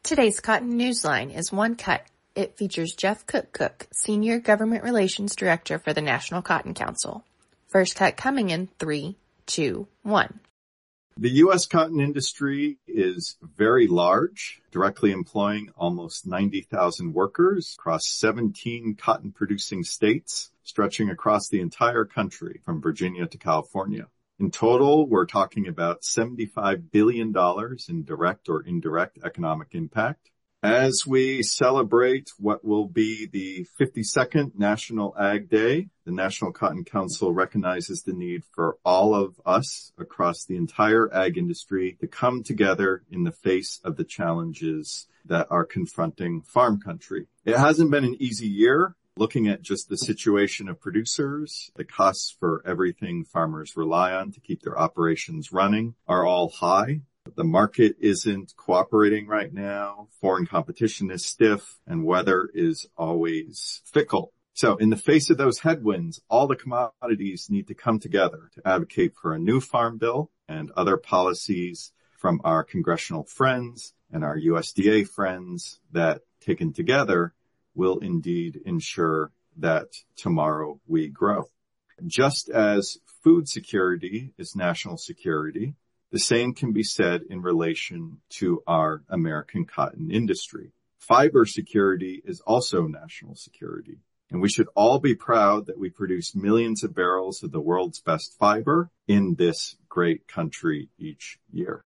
Today's Cotton Newsline is one cut. It features Jeff Cook, Senior Government Relations Director for the National Cotton Council. First cut coming in 3, 2, 1. The U.S. cotton industry is very large, directly employing almost 90,000 workers across 17 cotton-producing states, stretching across the entire country from Virginia to California. In total, we're talking about $75 billion in direct or indirect economic impact. As we celebrate what will be the 52nd National Ag Day, the National Cotton Council recognizes the need for all of us across the entire ag industry to come together in the face of the challenges that are confronting farm country. It hasn't been an easy year. Looking at just the situation of producers, the costs for everything farmers rely on to keep their operations running are all high. The market isn't cooperating right now. Foreign competition is stiff and weather is always fickle. So in the face of those headwinds, all the commodities need to come together to advocate for a new farm bill and other policies from our congressional friends and our USDA friends that, taken together, will indeed ensure that tomorrow we grow. Just as food security is national security, the same can be said in relation to our American cotton industry. Fiber security is also national security, and we should all be proud that we produce millions of barrels of the world's best fiber in this great country each year.